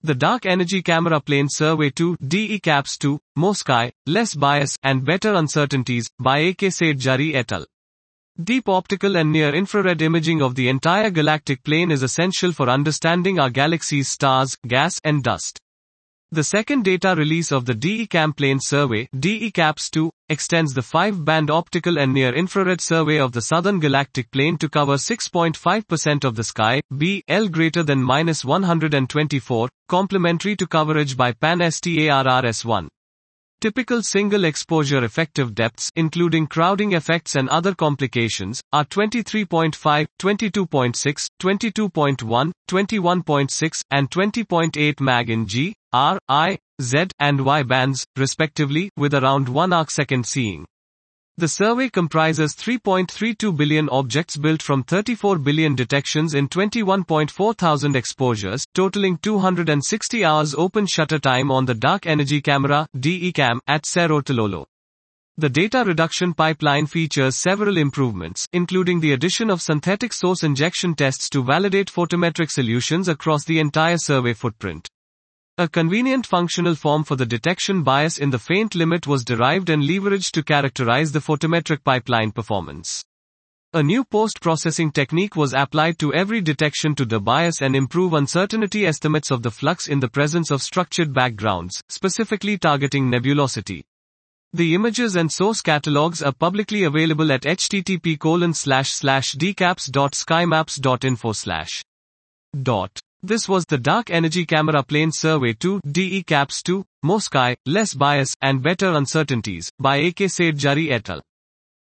The Dark Energy Camera Plane Survey 2 DE-CAPS-2, More Sky, Less Bias, and Better Uncertainties, by A.K. Seth-Jari et al. Deep optical and near-infrared imaging of the entire galactic plane is essential for understanding our galaxy's stars, gas, and dust. The second data release of the DE-CAM Plane Survey, DE-CAPS-2, extends the 5-band optical and near-infrared survey of the southern galactic plane to cover 6.5% of the sky, B/L greater than -124, complementary to coverage by Pan-STARRS-1. Typical single exposure effective depths, including crowding effects and other complications, are 23.5, 22.6, 22.1, 21.6, and 20.8 mag in G, R, I, Z, and Y bands, respectively, with around 1 arcsecond seeing. The survey comprises 3.32 billion objects built from 34 billion detections in 21.4 thousand exposures, totaling 260 hours open shutter time on the Dark Energy Camera, DE-CAM, at Cerro Tololo. The data reduction pipeline features several improvements, including the addition of synthetic source injection tests to validate photometric solutions across the entire survey footprint. A convenient functional form for the detection bias in the faint limit was derived and leveraged to characterize the photometric pipeline performance. A new post-processing technique was applied to every detection to debias and improve uncertainty estimates of the flux in the presence of structured backgrounds, specifically targeting nebulosity. The images and source catalogs are publicly available at http://dcaps.skymaps.info/. This was the Dark Energy Camera Plane Survey 2 DE-CAPS-2, More Sky, Less Bias, and Better Uncertainties, by A.K. Seth-Jari et al.